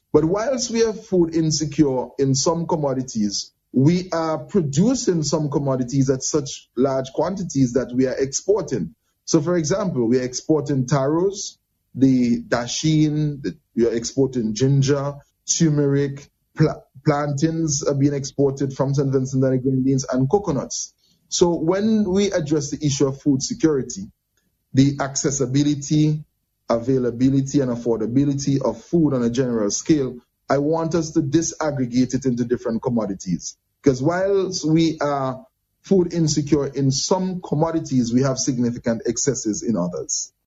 But whilst we are food insecure in some commodities, we are producing some commodities at such large quantities that we are exporting. So, for example, we are exporting taros, the dasheen, we are exporting ginger, turmeric, plantains are being exported from St. Vincent and the Grenadines, and coconuts. So when we address the issue of food security, the accessibility, availability, and affordability of food on a general scale, I want us to disaggregate it into different commodities. Because whilst we are food insecure in some commodities, we have significant excesses in others.